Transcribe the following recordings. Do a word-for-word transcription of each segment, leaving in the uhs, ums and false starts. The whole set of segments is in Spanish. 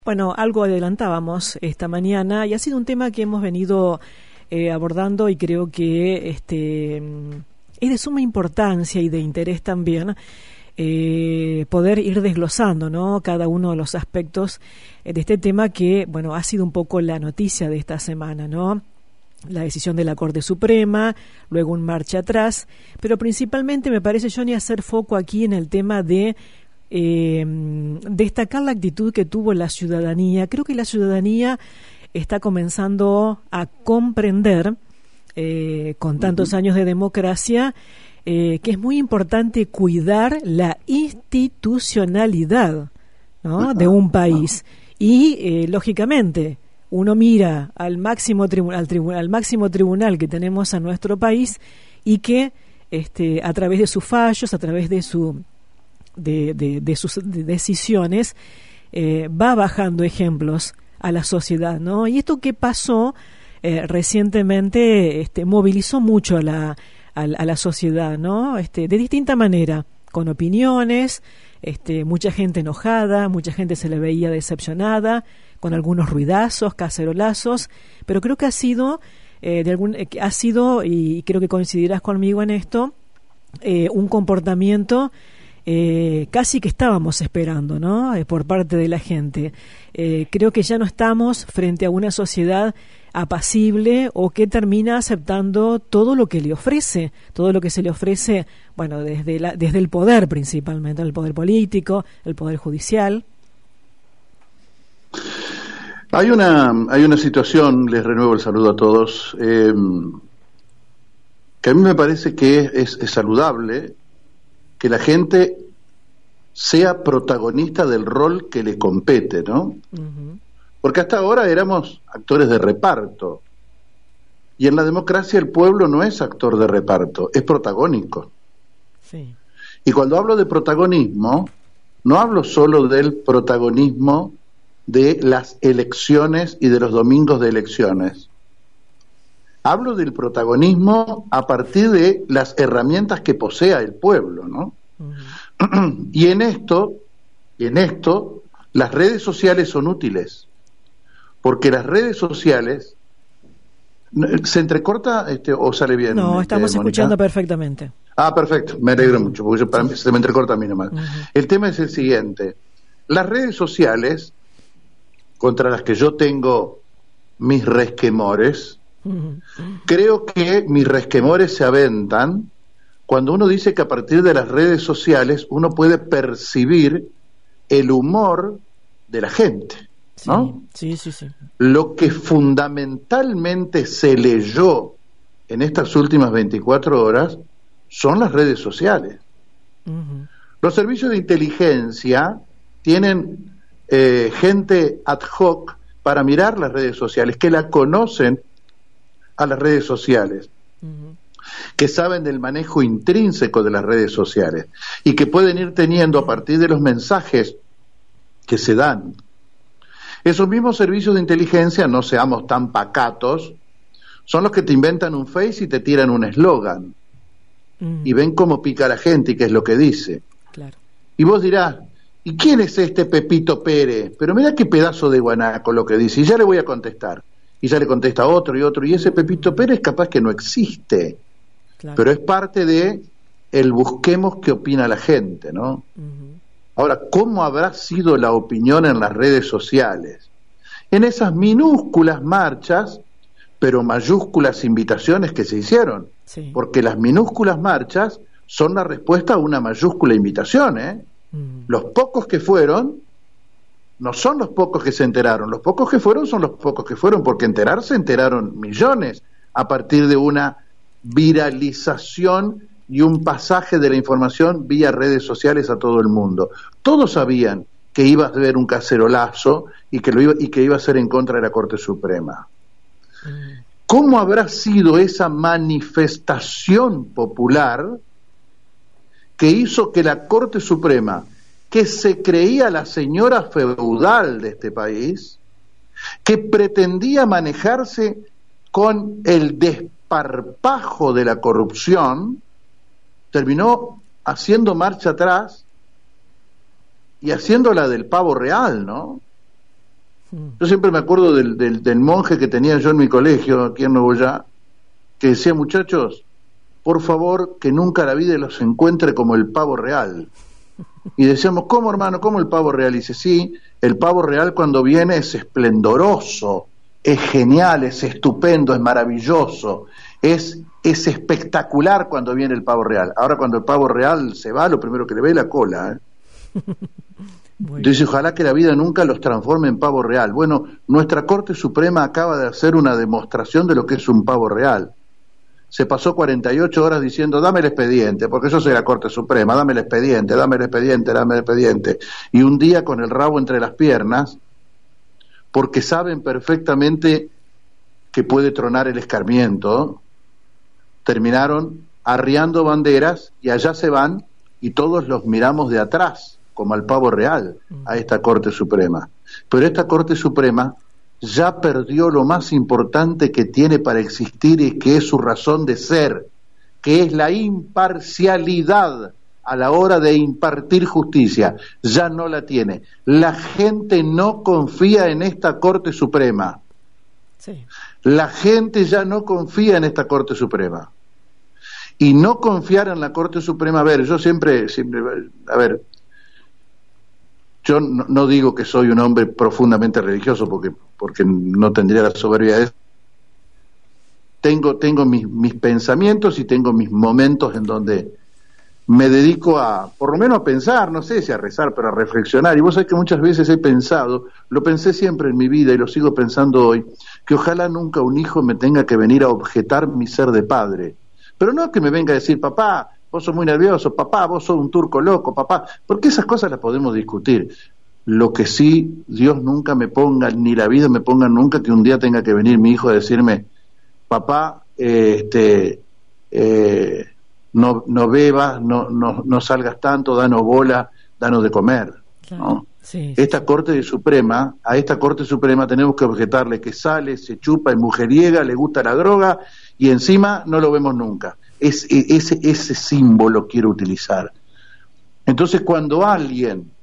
Bueno, algo adelantábamos esta mañana y ha sido un tema que hemos venido eh, abordando y creo que este es de suma importancia y de interés también eh, poder ir desglosando, ¿no?, cada uno de los aspectos de este tema que, bueno, ha sido un poco la noticia de esta semana, ¿no? La decisión de la Corte Suprema, luego un marcha atrás, pero principalmente me parece, Johnny, hacer foco aquí en el tema de Eh, destacar la actitud que tuvo la ciudadanía. Creo que la ciudadanía está comenzando a comprender, eh, con tantos años de democracia, eh, que es muy importante cuidar la institucionalidad, ¿no?, de un país. Y, eh, lógicamente, uno mira al máximo, tribu- al, tribu- al máximo tribunal que tenemos a nuestro país y que este, a través de sus fallos, a través de su De, de, de sus de decisiones, eh, va bajando ejemplos a la sociedad, ¿no? Y esto que pasó eh, recientemente este, movilizó mucho a la, a, a la sociedad, ¿no? Este, de distinta manera, con opiniones, este, mucha gente enojada, mucha gente se le veía decepcionada, con algunos ruidazos, cacerolazos, pero creo que ha sido, eh, de algún, eh, ha sido, y creo que coincidirás conmigo en esto, eh, un comportamiento Eh, casi que estábamos esperando, ¿no?, eh, por parte de la gente. Eh, creo que ya no estamos frente a una sociedad apacible o que termina aceptando todo lo que le ofrece, todo lo que se le ofrece, bueno, desde, la, desde el poder principalmente, el poder político, el poder judicial. Hay una, hay una situación, les renuevo el saludo a todos, eh, que a mí me parece que es, es saludable que la gente sea protagonista del rol que le compete, ¿no? Uh-huh. Porque hasta ahora éramos actores de reparto, y en la democracia el pueblo no es actor de reparto, es protagónico. Sí. Y cuando hablo de protagonismo, no hablo solo del protagonismo de las elecciones y de los domingos de elecciones. Hablo del protagonismo a partir de las herramientas que posea el pueblo, ¿no? Uh-huh. Y en esto, y en esto, las redes sociales son útiles, porque las redes sociales, ¿se entrecorta este, o sale bien? No, estamos este, escuchando perfectamente. Ah, perfecto, me alegro mucho, porque yo, para mí, se me entrecorta a mí nomás. Uh-huh. El tema es el siguiente: las redes sociales, contra las que yo tengo mis resquemores, Uh-huh. creo que mis resquemores se aventan cuando uno dice que a partir de las redes sociales uno puede percibir el humor de la gente, ¿no? Sí, sí, sí, sí. Lo que fundamentalmente se leyó en estas últimas veinticuatro horas son las redes sociales. Uh-huh. Los servicios de inteligencia tienen eh, gente ad hoc para mirar las redes sociales, que la conocen a las redes sociales, uh-huh. que saben del manejo intrínseco de las redes sociales y que pueden ir teniendo a partir de los mensajes que se dan. Esos mismos servicios de inteligencia, no seamos tan pacatos, son los que te inventan un Face y te tiran un eslogan, uh-huh. y ven cómo pica la gente y qué es lo que dice. Claro. Y vos dirás, ¿y quién es este Pepito Pérez? Pero mirá qué pedazo de guanaco lo que dice, y ya le voy a contestar. Y ya le contesta otro y otro, y ese Pepito Pérez capaz que no existe, claro. pero es parte de el busquemos qué opina la gente, ¿no? Uh-huh. Ahora, ¿cómo habrá sido la opinión en las redes sociales? En esas minúsculas marchas, pero mayúsculas invitaciones que se hicieron, sí. porque las minúsculas marchas son la respuesta a una mayúscula invitación, ¿eh? Uh-huh. Los pocos que fueron no son los pocos que se enteraron, los pocos que fueron son los pocos que fueron, porque enterarse enteraron millones a partir de una viralización y un pasaje de la información vía redes sociales a todo el mundo. Todos sabían que iba a haber un cacerolazo y que, lo iba, y que iba a ser en contra de la Corte Suprema. ¿Cómo habrá sido esa manifestación popular que hizo que la Corte Suprema, que se creía la señora feudal de este país, que pretendía manejarse con el desparpajo de la corrupción, terminó haciendo marcha atrás y haciendo la del pavo real, ¿no? Yo siempre me acuerdo del, del, del monje que tenía yo en mi colegio, aquí en Nogoyá, que decía, muchachos, por favor, que nunca la vida los encuentre como el pavo real. Y decíamos, ¿cómo, hermano? ¿Cómo el pavo real? Y dice, sí, el pavo real cuando viene es esplendoroso, es genial, es estupendo, es maravilloso, es, es espectacular cuando viene el pavo real. Ahora cuando el pavo real se va, lo primero que le ve es la cola, ¿eh? Dice, ojalá que la vida nunca los transforme en pavo real. Bueno, nuestra Corte Suprema acaba de hacer una demostración de lo que es un pavo real. Se pasó cuarenta y ocho horas diciendo, dame el expediente, porque yo soy la Corte Suprema, dame el expediente, dame el expediente, dame el expediente. Y un día con el rabo entre las piernas, porque saben perfectamente que puede tronar el escarmiento, terminaron arriando banderas y allá se van y todos los miramos de atrás, como al pavo real, a esta Corte Suprema. Pero esta Corte Suprema ya perdió lo más importante que tiene para existir y que es su razón de ser, que es la imparcialidad a la hora de impartir justicia. Ya no la tiene. La gente no confía en esta Corte Suprema. Sí. La gente ya no confía en esta Corte Suprema. Y no confiar en la Corte Suprema, a ver, yo siempre, siempre a ver, yo no, no digo que soy un hombre profundamente religioso porque, porque no tendría la soberbia de eso. Tengo, tengo mis, mis pensamientos y tengo mis momentos en donde me dedico a, por lo menos a pensar, no sé si a rezar, pero a reflexionar. Y vos sabés que muchas veces he pensado, lo pensé siempre en mi vida y lo sigo pensando hoy, que ojalá nunca un hijo me tenga que venir a objetar mi ser de padre. Pero no que me venga a decir, papá, vos sos muy nervioso, papá, vos sos un turco loco, papá, porque esas cosas las podemos discutir. Lo que sí, Dios nunca me ponga, ni la vida me ponga nunca, que un día tenga que venir mi hijo a decirme, papá, eh, este, eh, no, no bebas, no, no, no salgas tanto, danos bola, danos de comer. Claro. ¿No? Sí, esta sí. Corte Suprema, a esta Corte Suprema tenemos que objetarle que sale, se chupa, es mujeriega, le gusta la droga y encima no lo vemos nunca. Es, ese, ese símbolo quiero utilizar. Entonces, cuando alguien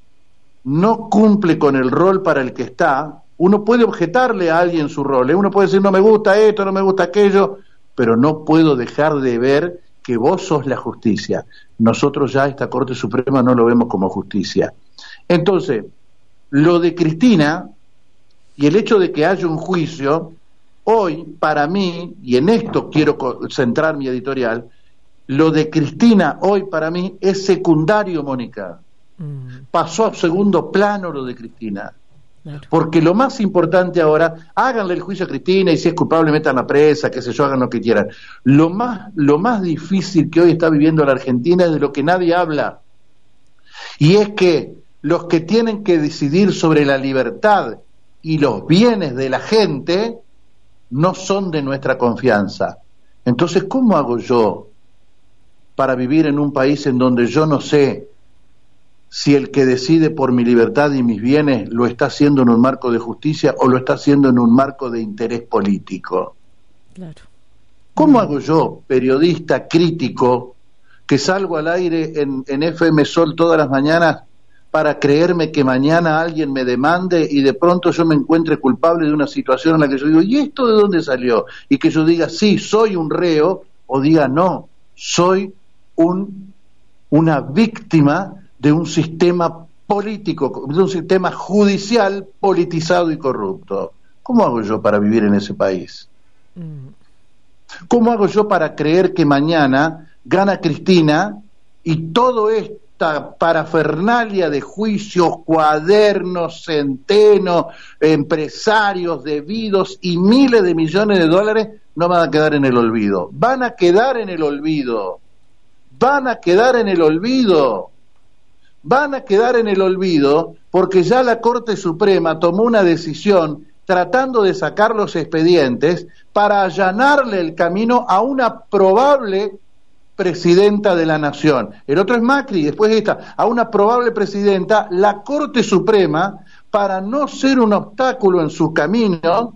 no cumple con el rol para el que está, uno puede objetarle a alguien su rol, ¿eh? Uno puede decir, no me gusta esto, no me gusta aquello, pero no puedo dejar de ver que vos sos la justicia. Nosotros ya esta Corte Suprema no lo vemos como justicia. Entonces, lo de Cristina y el hecho de que haya un juicio, hoy, para mí, y en esto quiero centrar mi editorial, lo de Cristina hoy para mí es secundario, Mónica. Mm. Pasó a segundo plano lo de Cristina. Claro. Porque lo más importante ahora, háganle el juicio a Cristina y si es culpable metan la presa, qué sé yo, hagan lo que quieran. Lo más, lo más difícil que hoy está viviendo la Argentina es de lo que nadie habla. Y es que los que tienen que decidir sobre la libertad y los bienes de la gente no son de nuestra confianza. Entonces, ¿cómo hago yo para vivir en un país en donde yo no sé si el que decide por mi libertad y mis bienes lo está haciendo en un marco de justicia o lo está haciendo en un marco de interés político? Claro. ¿Cómo hago yo, periodista crítico, que salgo al aire en, en F M Sol todas las mañanas para creerme que mañana alguien me demande y de pronto yo me encuentre culpable de una situación en la que yo digo, ¿y esto de dónde salió? Y que yo diga, sí, soy un reo, o diga, no, soy un, una víctima de un sistema político, de un sistema judicial politizado y corrupto. ¿Cómo hago yo para vivir en ese país? ¿Cómo hago yo para creer que mañana gana Cristina y todo esto, esta parafernalia de juicios, cuadernos, centenos, empresarios debidos y miles de millones de dólares no van a quedar en el olvido? Van a quedar en el olvido. Van a quedar en el olvido. Van a quedar en el olvido porque ya la Corte Suprema tomó una decisión tratando de sacar los expedientes para allanarle el camino a una probable presidenta de la nación. El otro es Macri, después esta, a una probable presidenta. La Corte Suprema, para no ser un obstáculo en su camino,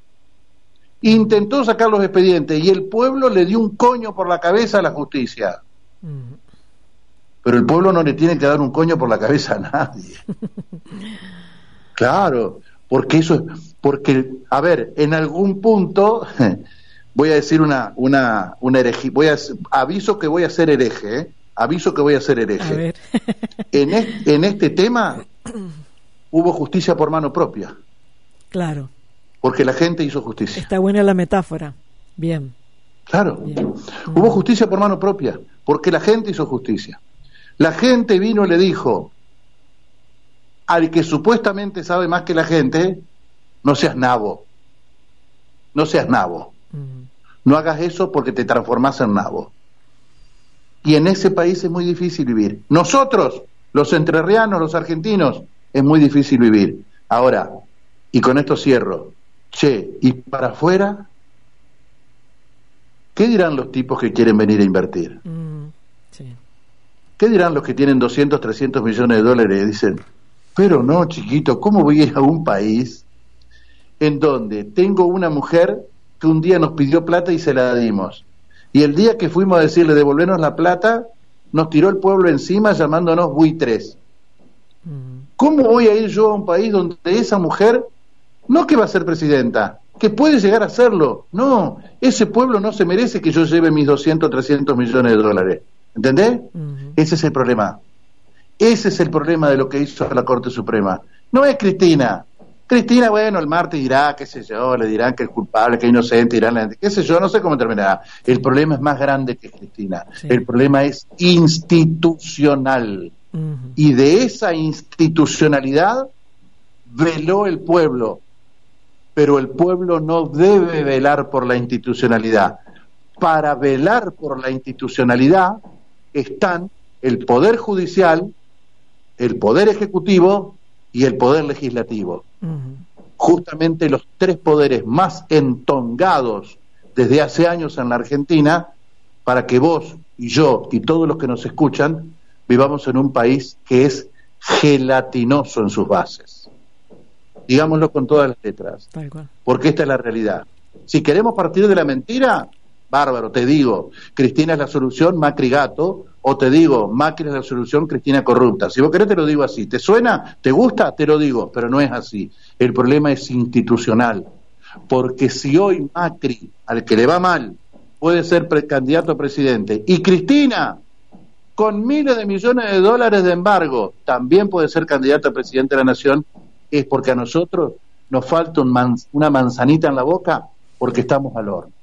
intentó sacar los expedientes y el pueblo le dio un coño por la cabeza a la justicia. Mm. Pero el pueblo no le tiene que dar un coño por la cabeza a nadie. Claro, Porque eso es, porque, a ver, en algún punto, voy a decir una, una, una herejía, voy a, aviso que voy a ser hereje, ¿eh? aviso que voy a ser hereje. A ver. en, es, en este tema hubo justicia por mano propia. Claro. Porque la gente hizo justicia. Está buena la metáfora. Bien. Claro. Bien. Hubo justicia por mano propia, porque la gente hizo justicia. La gente vino y le dijo al que supuestamente sabe más que la gente, no seas nabo. No seas nabo. Mm. No hagas eso porque te transformás en nabo. Y en ese país es muy difícil vivir. Nosotros, los entrerrianos, los argentinos, es muy difícil vivir. Ahora, y con esto cierro, che, ¿y para afuera? ¿Qué dirán los tipos que quieren venir a invertir? Mm. Sí. ¿Qué dirán los que tienen doscientos, trescientos millones de dólares y dicen, pero no, chiquito, ¿cómo voy a ir a un país en donde tengo una mujer que un día nos pidió plata y se la dimos? Y el día que fuimos a decirle devolvernos la plata, nos tiró el pueblo encima llamándonos buitres. Mm. ¿Cómo voy a ir yo a un país donde esa mujer, no que va a ser presidenta, que puede llegar a serlo? No, ese pueblo no se merece que yo lleve mis doscientos, trescientos millones de dólares. ¿Entendés? Uh-huh. Ese es el problema. Ese es el problema de lo que hizo la Corte Suprema. No es Cristina. Cristina, bueno, el martes dirá, qué sé yo, le dirán que es culpable, que es inocente, dirán, qué sé yo, no sé cómo terminará. El problema es más grande que Cristina. Sí. El problema es institucional. Uh-huh. Y de esa institucionalidad veló el pueblo. Pero el pueblo no debe velar por la institucionalidad. Para velar por la institucionalidad están el Poder Judicial, el Poder Ejecutivo y el Poder Legislativo. Uh-huh. Justamente los tres poderes más entongados desde hace años en la Argentina, para que vos y yo y todos los que nos escuchan vivamos en un país que es gelatinoso en sus bases. Digámoslo con todas las letras, porque esta es la realidad. Si queremos partir de la mentira, bárbaro, te digo, Cristina es la solución, Macri gato, o te digo, Macri es la solución, Cristina corrupta. Si vos querés te lo digo así. ¿Te suena? ¿Te gusta? Te lo digo, pero no es así. El problema es institucional, porque si hoy Macri, al que le va mal, puede ser precandidato a presidente, y Cristina, con miles de millones de dólares de embargo, también puede ser candidata a presidente de la Nación, es porque a nosotros nos falta un man, una manzanita en la boca porque estamos al horno.